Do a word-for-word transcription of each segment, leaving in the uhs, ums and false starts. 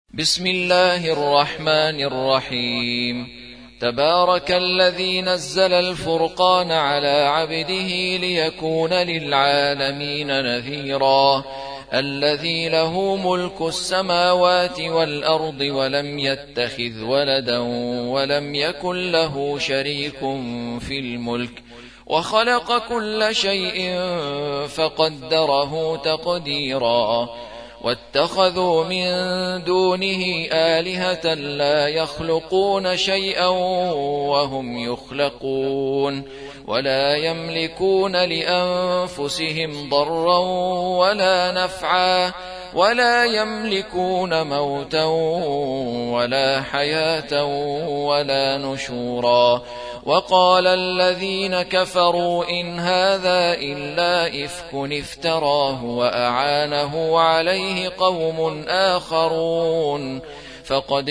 بسم الله الرحمن الرحيم. تبارك الذي نزل الفرقان على عبده ليكون للعالمين نذيرا. الذي له ملك السماوات والأرض ولم يتخذ ولدا ولم يكن له شريك في الملك وخلق كل شيء فقدره تقديرا. واتخذوا من دونه آلهة لا يخلقون شيئا وهم يخلقون ولا يملكون لأنفسهم ضرا ولا نفعا ولا يملكون موتا ولا حياة ولا نشورا. وقال الذين كفروا إن هذا إلا إفك افتراه وأعانه عليه قوم آخرون فقد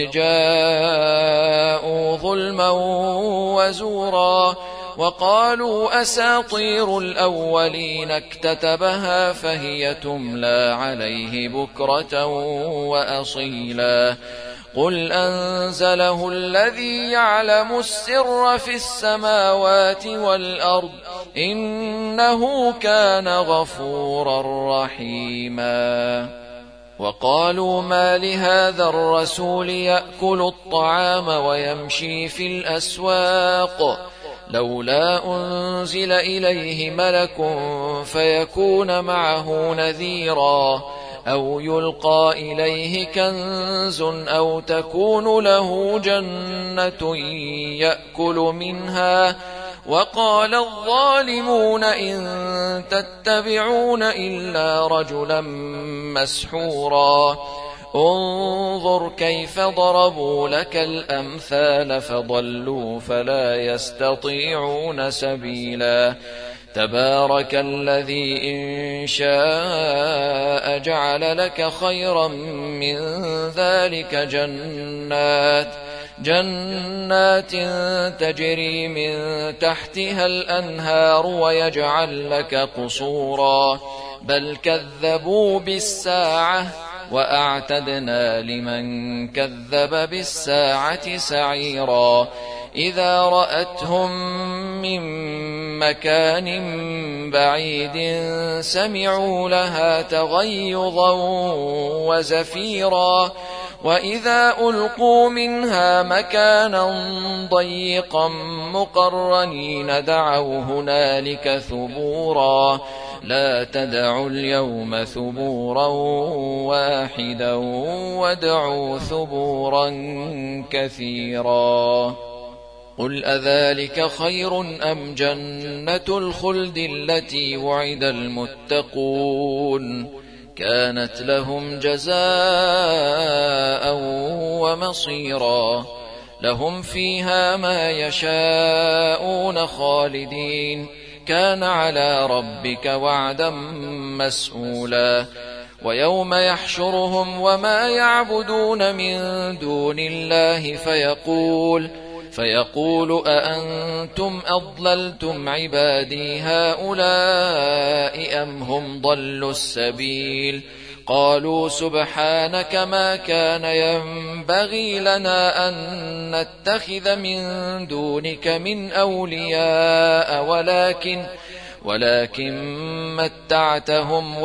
جاءوا ظلما وزورا. وقالوا أساطير الأولين اكتتبها فهي تملى عليه بكرة وأصيلا. قل أنزله الذي يعلم السر في السماوات والأرض إنه كان غفورا رحيما. وقالوا ما لهذا الرسول يأكل الطعام ويمشي في الأسواق لولا أنزل إليه ملك فيكون معه نذيرا أو يلقى إليه كنز أو تكون له جنة يأكل منها. وقال الظالمون إن تتبعون إلا رجلا مسحورا. انظر كيف ضربوا لك الأمثال فضلوا فلا يستطيعون سبيلا. تبارك الذي إن شاء جعل لك خيرا من ذلك جنات جنات تجري من تحتها الأنهار ويجعل لك قصورا بل كذبوا بالساعة وأعتدنا لمن كذب بالساعة سعيرا. إذا رأتهم من مكان بعيد سمعوا لها تغيظا وزفيرا. وإذا ألقوا منها مكانا ضيقا مقرنين دعوا هنالك ثبورا. لا تدعوا اليوم ثبورا واحدا وادعوا ثبورا كثيرا. قل أذلك خير أم جنة الخلد التي وعد المتقون كانت لهم جزاء ومصيرا. لهم فيها ما يشاءون خالدين كان على ربك وعدا مسئولا. ويوم يحشرهم وما يعبدون من دون الله فيقول فيقول أأنتم أضللتم عبادي هؤلاء أم هم ضلوا السبيل. قالوا سبحانك ما كان ينبغي لنا أن نتخذ من دونك من أولياء ولكن ولكن متعتهم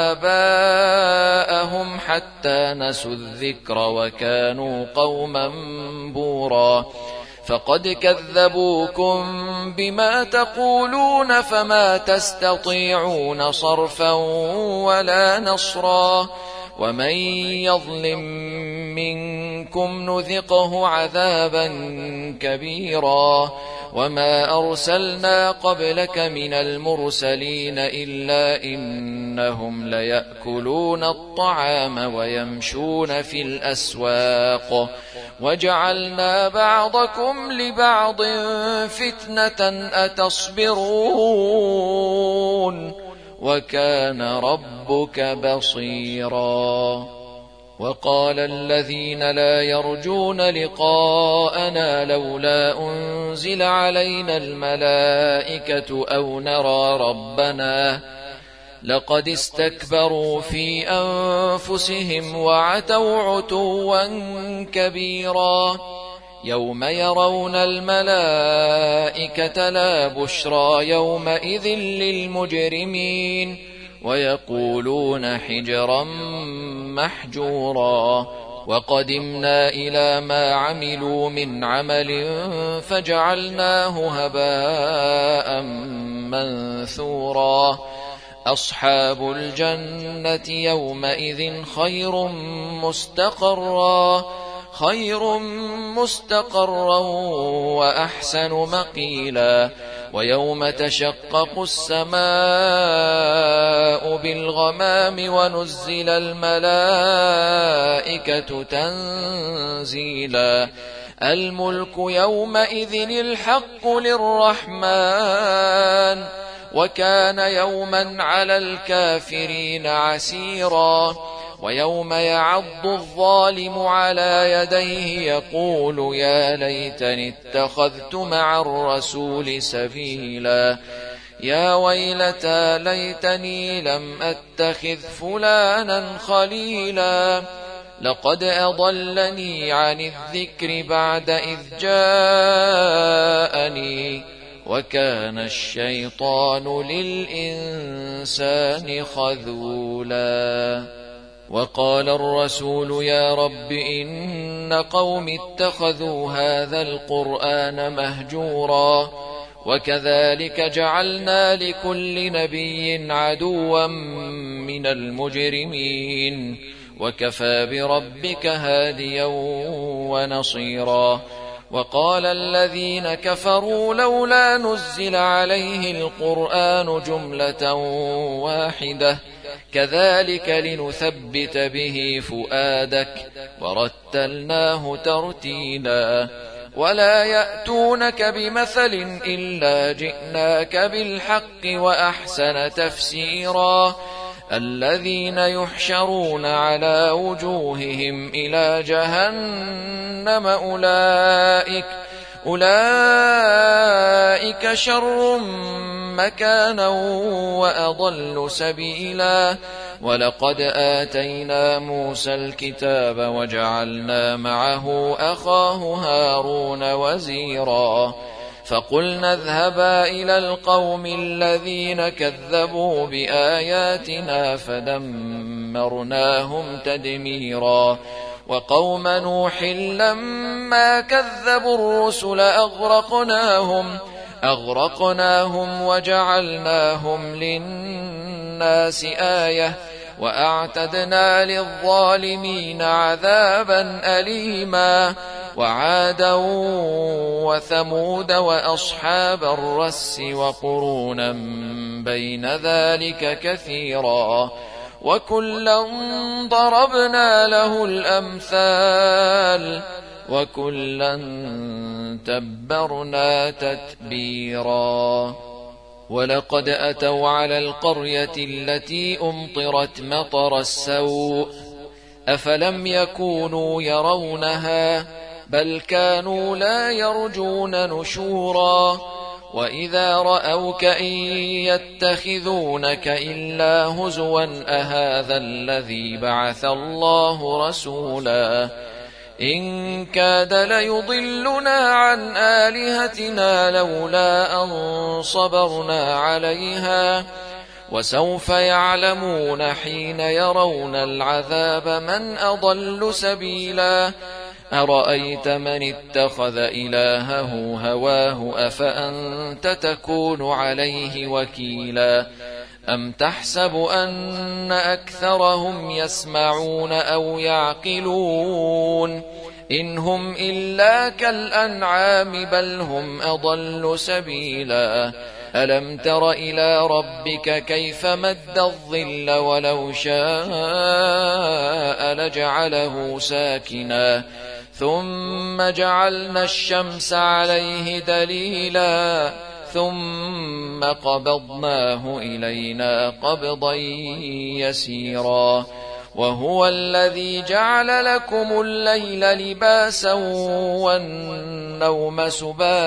وآباءهم حتى نسوا الذكر وكانوا قوما بورا. فقد كذبوكم بما تقولون فما تستطيعون صرفا ولا نصرا. ومن يظلم منكم نذقه عذابا كبيرا. وما أرسلنا قبلك من المرسلين إلا إنهم ليأكلون الطعام ويمشون في الأسواق وجعلنا بعضكم لبعض فتنة أتصبرون وكان ربك بصيرا. وقال الذين لا يرجون لقاءنا لولا أنزل علينا الملائكة أو نرى ربنا لقد استكبروا في أنفسهم وعتوا عتوا كبيرا يوم يرون الملائكة لا بشرى يومئذ للمجرمين ويقولون حجرا محجورا وقدمنا إلى ما عملوا من عمل فجعلناه هباء منثورا أصحاب الجنة يومئذ خير مستقرا خير مستقرا وأحسن مقيلا ويوم تشقق السماء بالغمام ونزل الملائكة تنزيلا الملك يومئذ الحق للرحمن وكان يوما على الكافرين عسيرا ويوم يعض الظالم على يديه يقول يا ليتني اتخذت مع الرسول سبيلا يا ويلتى ليتني لم أتخذ فلانا خليلا لقد أضلني عن الذكر بعد إذ جاءني وكان الشيطان للإنسان خذولا وقال الرسول يا رب إن قوم اتخذوا هذا القرآن مهجورا وكذلك جعلنا لكل نبي عدوا من المجرمين وكفى بربك هاديا ونصيرا وقال الذين كفروا لولا نزل عليه القرآن جملة واحدة كذلك لنثبت به فؤادك ورتلناه ترتيلا ولا يأتونك بمثل إلا جئناك بالحق وأحسن تفسيرا الذين يحشرون على وجوههم إلى جهنم أولئك أولئك شر مكانا وأضل سبيلا ولقد آتينا موسى الكتاب وجعلنا معه أخاه هارون وزيرا فقلنا اذهبا إلى القوم الذين كذبوا بآياتنا فدمرناهم تدميرا وقوم نوح لما كذبوا الرسل أغرقناهم أغرقناهم وجعلناهم للناس آية وأعتدنا للظالمين عذابا أليما وعادا وثمود وأصحاب الرس وقرونا بين ذلك كثيرا وكلا ضربنا له الأمثال وكلا تبرنا تتبيرا ولقد أتوا على القرية التي أمطرت مطر السوء أفلم يكونوا يرونها بل كانوا لا يرجون نشورا وإذا رأوك إن يتخذونك إلا هزوا أهذا الذي بعث الله رسولا إن كاد ليضلنا عن آلهتنا لولا أن صبرنا عليها وسوف يعلمون حين يرون العذاب من أضل سبيلا أرأيت من اتخذ إلهه هواه أفأنت تكون عليه وكيلا أم تحسب أن أكثرهم يسمعون أو يعقلون إن هم إلا كالأنعام بل هم أضل سبيلا ألم تر إلى ربك كيف مد الظل ولو شاء لجعله ساكنا ثم جعلنا الشمس عليه دليلا ثم قبضناه إلينا قبضا يسيرا وهو الذي جعل لكم الليل لباسا والنوم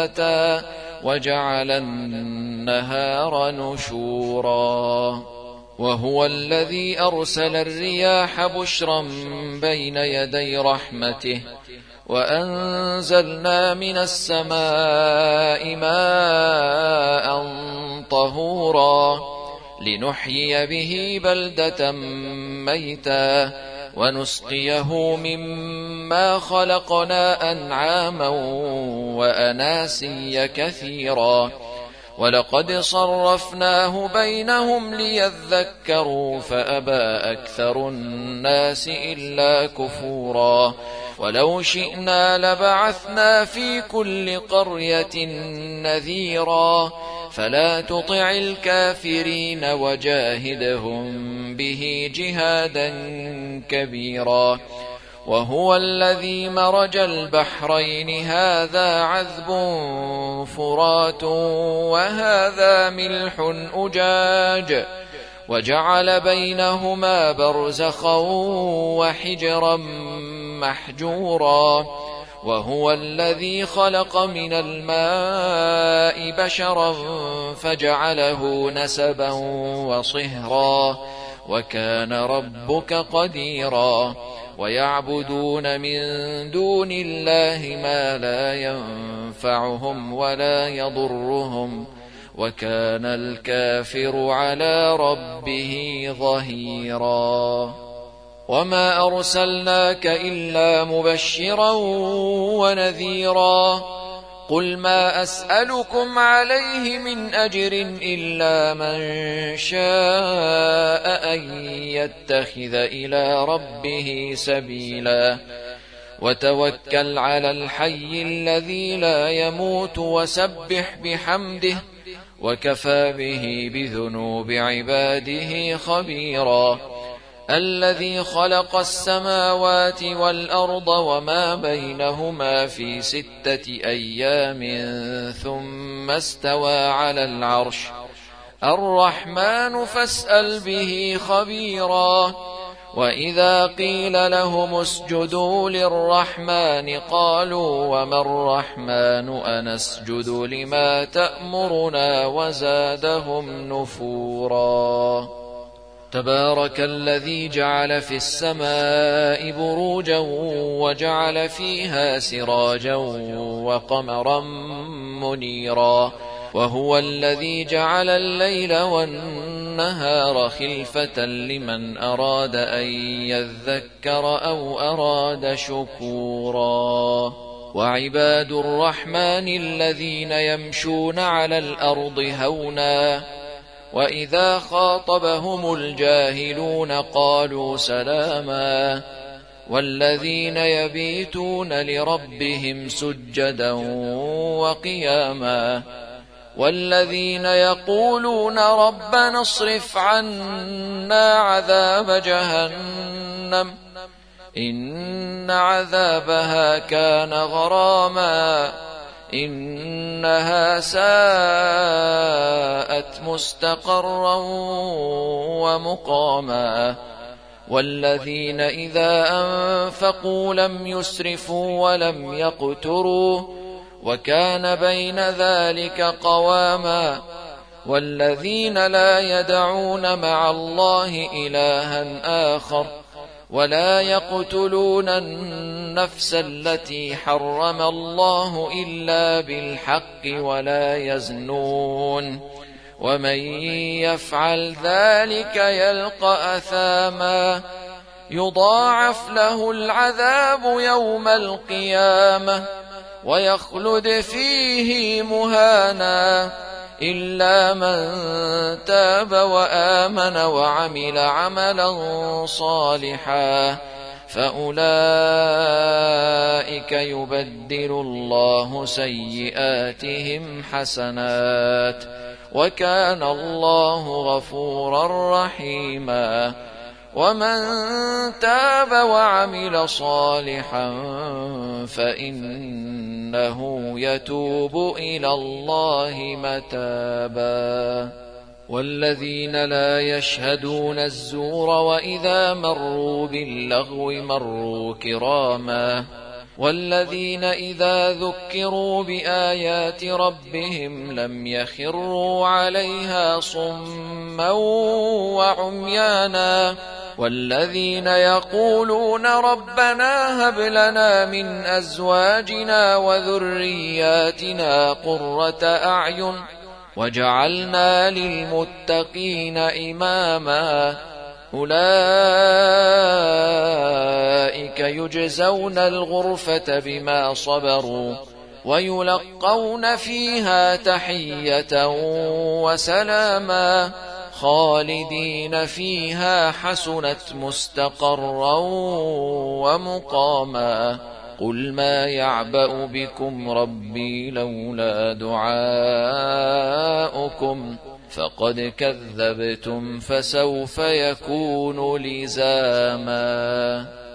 سباتا وجعل النهار نشورا وهو الذي أرسل الرياح بشرا بين يدي رحمته وأنزلنا من السماء ماء طهورا لنحيي به بلدة ميتا ونسقيه مما خلقنا أنعاما وأناسيا كثيرا ولقد صرفناه بينهم ليذكروا فأبى أكثر الناس إلا كفورا ولو شئنا لبعثنا في كل قرية نذيرا فلا تطع الكافرين وجاهدهم به جهادا كبيرا وهو الذي مرج البحرين هذا عذب فرات وهذا ملح أجاج وجعل بينهما برزخا وحجرا محجورا وهو الذي خلق من الماء بشرا فجعله نسبا وصهرا وكان ربك قديرا ويعبدون من دون الله ما لا ينفعهم ولا يضرهم وكان الكافر على ربه ظهيرا وما أرسلناك إلا مبشرا ونذيرا قل ما أسألكم عليه من أجر إلا من شاء أن يتخذ إلى ربه سبيلا وتوكل على الحي الذي لا يموت وسبح بحمده وكفى به بذنوب عباده خبيرا الذي خلق السماوات والأرض وما بينهما في ستة أيام ثم استوى على العرش الرحمن فاسأل به خبيرا وإذا قيل لهم اسجدوا للرحمن قالوا وما الرحمن أنسجد لما تأمرنا وزادهم نفورا تبارك الذي جعل في السماء بروجا وجعل فيها سراجا وقمرا منيرا وهو الذي جعل الليل والنهار خلفة لمن أراد أن يذكر أو أراد شكورا وعباد الرحمن الذين يمشون على الأرض هونا وإذا خاطبهم الجاهلون قالوا سلاما والذين يبيتون لربهم سجدا وقياما والذين يقولون ربنا اصرف عنا عذاب جهنم إن عذابها كان غراما إنها ساءت مستقرا ومقاما والذين إذا أنفقوا لم يسرفوا ولم يقتروا وكان بين ذلك قواما والذين لا يدعون مع الله إلها آخر ولا يقتلون النفس التي حرم الله إلا بالحق ولا يزنون ومن يفعل ذلك يلقى أثاما يضاعف له العذاب يوم القيامة ويخلد فيه مهانا إلا من تاب وآمن وعمل عملا صالحا فأولئك يبدل الله سيئاتهم حسنات وكان الله غفورا رحيما ومن تاب وعمل صالحا فإنه يتوب إلى الله متابا والذين لا يشهدون الزور وإذا مروا باللغو مروا كراما والذين إذا ذكروا بآيات ربهم لم يخروا عليها صما وعميانا والذين يقولون ربنا هب لنا من أزواجنا وذرياتنا قرة أعين وجعلنا للمتقين إماما أولئك يجزون الغرفة بما صبروا ويلقون فيها تحية وسلاما خالدين فيها حسنت مستقرا ومقاما قل ما يعبأ بكم ربي لولا دعاؤكم فقد كذبتم فسوف يكون لزاما.